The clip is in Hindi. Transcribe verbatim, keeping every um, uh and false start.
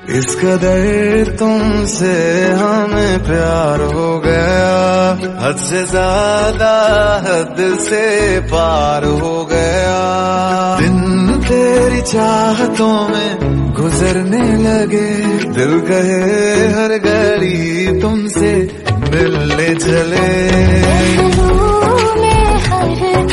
इस कदर तुमसे हमें प्यार हो गया, हद से ज्यादा हद से पार हो गया। दिन तेरी चाहतों में गुजरने लगे, दिल कहे हर घड़ी तुमसे मिलने चले। में हर